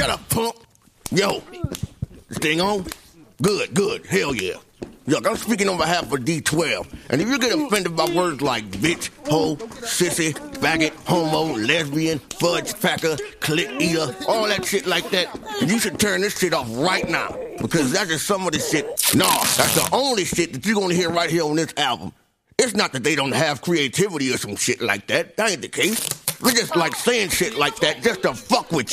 Shut up, punk. Yo, this thing on? Good. Hell yeah. Look, I'm speaking on behalf of D12. And if you get offended by words like bitch, hoe, sissy, faggot, homo, lesbian, fudge packer, clit eater, all that shit like that, then you should turn this shit off right now. Because that's just some of the shit. Nah, that's the only shit that you're gonna hear right here on this album. It's not that they don't have creativity or some shit like that. That ain't the case. We're just like saying shit like that just to fuck with you.